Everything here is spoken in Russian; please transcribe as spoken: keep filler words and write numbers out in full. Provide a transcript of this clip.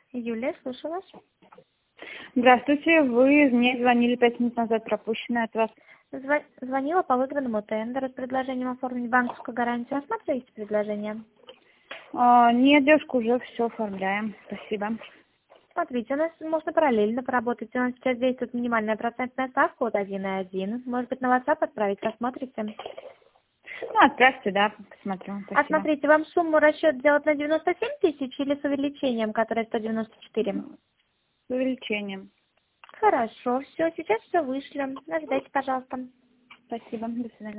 Юлия, слушаю вас. Здравствуйте, вы мне звонили пять минут назад, пропущенная от вас. Зва- Звонила по выигранному тендеру с предложением оформить банковскую гарантию. Осмотрите предложение. А, нет, девушка, уже все оформляем. Спасибо. Смотрите, у нас можно параллельно поработать. У нас сейчас действует минимальная процентная ставка от один и один. Может быть, на WhatsApp отправить, посмотрите. Ну, отправьте, да, посмотрю. Спасибо. А смотрите, вам сумму расчет делать на девяносто семь тысяч или с увеличением, которое сто девяносто четыре? С увеличением. Хорошо, все, сейчас все вышлем. Ожидайте, пожалуйста. Спасибо, до свидания.